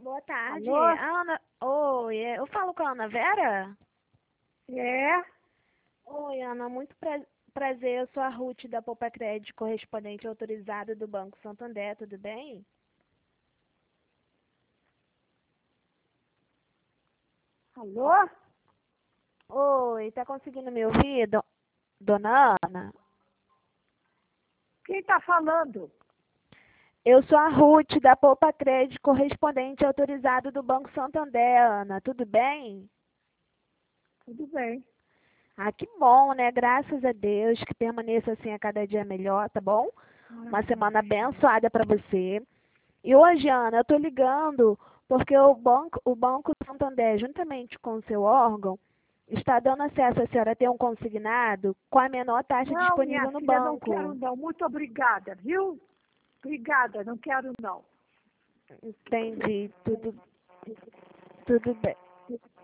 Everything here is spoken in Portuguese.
Boa tarde. Alô? Ana, oi, eu falo com a Ana Vera? É? Oi, Ana, muito prazer. Eu sou a Ruth da Poupa Crédito, correspondente autorizada do Banco Santander, tudo bem? Alô? Oi, tá conseguindo me ouvir, dona Ana? Quem está falando? Eu sou a Ruth da Poupa Crédito, correspondente autorizado do Banco Santander, Ana, tudo bem? Tudo bem. Ah, que bom, né? Graças a Deus, que permaneça assim a cada dia melhor, tá bom? Uma semana abençoada para você. E hoje, Ana, eu estou ligando porque o Banco Santander, juntamente com o seu órgão, está dando acesso a senhora a ter um consignado com a menor taxa Não, minha disponível no filha, não quero banco. não. Muito obrigada, viu? Obrigada, não quero não. Entendi, tudo bem.